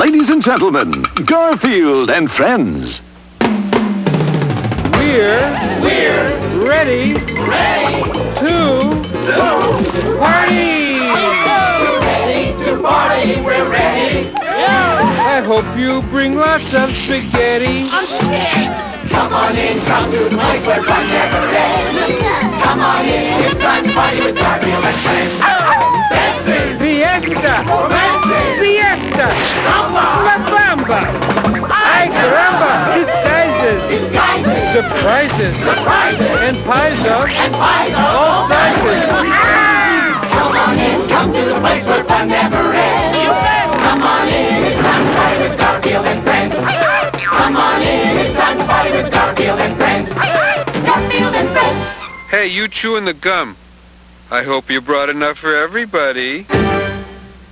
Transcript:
Ladies and gentlemen, Garfield and Friends. We're ready to party. We're ready to party. We're ready. I hope you bring lots of spaghetti. Come on in, come to the place where fun never ends. Come on in, it's time to party with Garfield and Friends. Dancing, Fiesta, romancing, siesta, samba, la bamba, ay caramba, disguises, surprises, surprises, and pies of pies of all sizes. Come on in, come to the place where fun never ends. Come on in, it's time to party with Garfield and Friends. Come on in, it's time to party with Garfield and Friends. Garfield and Friends. Hey, you chewing the gum. I hope you brought enough for everybody.